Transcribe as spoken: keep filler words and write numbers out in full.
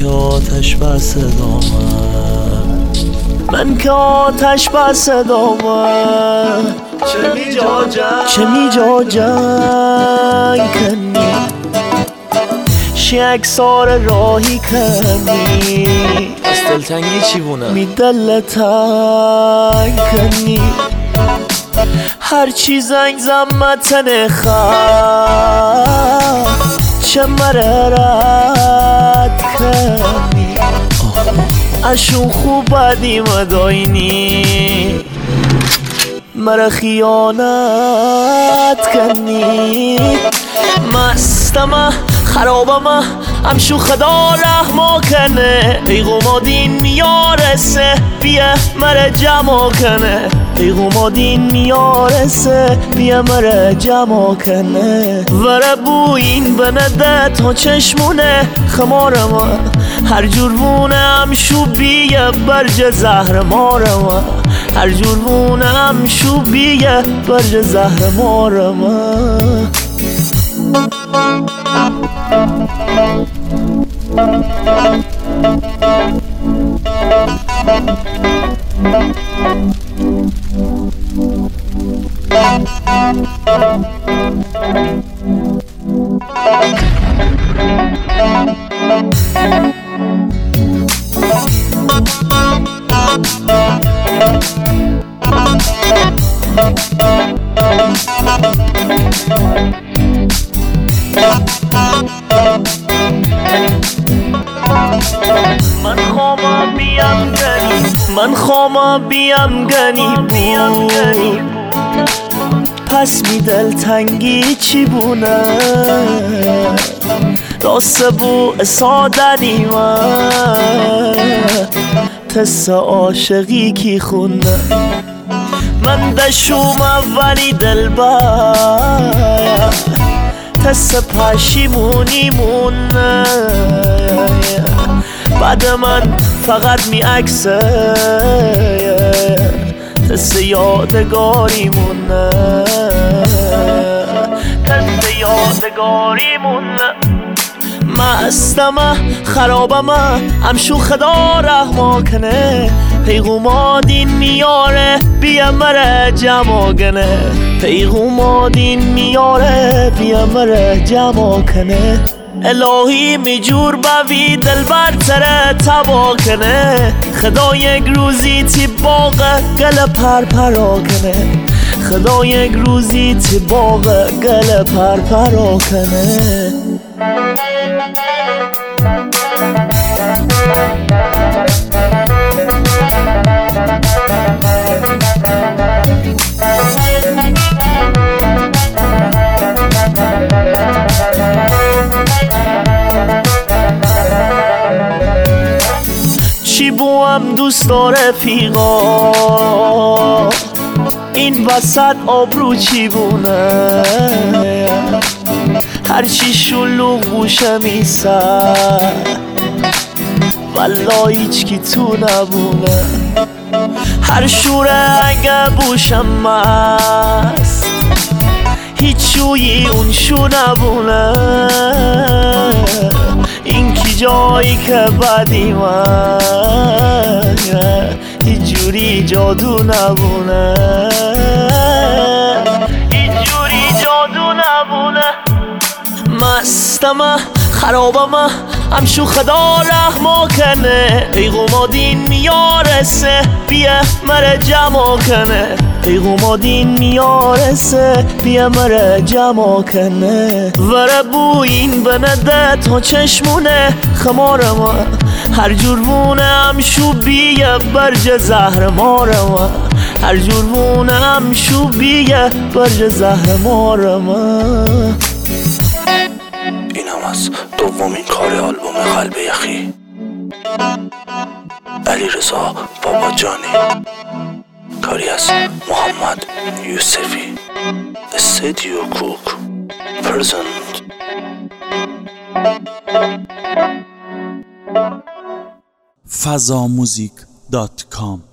که آتش بس دامن، من که آتش بس دامن، چه می جا جنگ چه می جا جنگ کنی، شیکسار راهی کنی، از دلتنگی چی بونه می دلتنگ کنی، هر چی زنگ زمتن خواه چه مرارت کنی، اشون خوب بدی مداینی مرا خیانت کنی، مستم خرابم همشو خدا رحم کنه، پیغوما دین میارسه بیا مرا جمع کنه، پیغوما دین میارسه بیا مرا جمع کنه، وره بوین بنده تا چشمونه خمارم، هر جور بونه همشو بیا برج زهر مارم، هر جور بونه همشو بیا برج زهر مارم. من خوام بیام گنی من خوام بیام گنی بیام گنی پس می دلتنگی چی بونه راست بو سادنی من تس عاشقی کی خونه، من دشوم اولی دلبر تس پشیمونی مونه، بعد من فقط می عکسه تس یادگاری مونه، تس یادگاری مونه، مستم خرابم همشو خدا رحم کنه، پیغوما دین میاره بیا مرا جمع کنه، پیغوما دین میاره بیا مرا جمع کنه، الهی میجور بوی دل برتره تبا کنه، خدا یک روزی تی باغ گل پر پرا کنه، خدا یک روزی تی باغ گل پر پرا کنه. چی بوام دوست داره پیغا این وسط آبرو چی بونه، هرچی شلوغ بوشه میسر والله هیچ کی تو نبونه، هر شوره اگه بوشم مست هیچ شویی اون شو نبونه، این کی جایی که بدی من هیچ جوری جادو نبونه، هیچ جوری جادو نبونه، مستم خرابم همشو خدا رحم کنه، پیغوما دین میارسه بیا مرا جمع کنه، پیغوما دین میارسه بیا مرا جمع کنه، وره بوین بنده تا چشمونه خمارم، هر جور بونه همشو بیا برج زهر مارم، هر جور بونه همشو بیا برج زهر مارم. این هم از دومین کار آلبوم قلب یخی، علیرضا باباجانی، کاری از محمد یوسفی، استودیو کوک پرزنت. فضاموزیک دات کام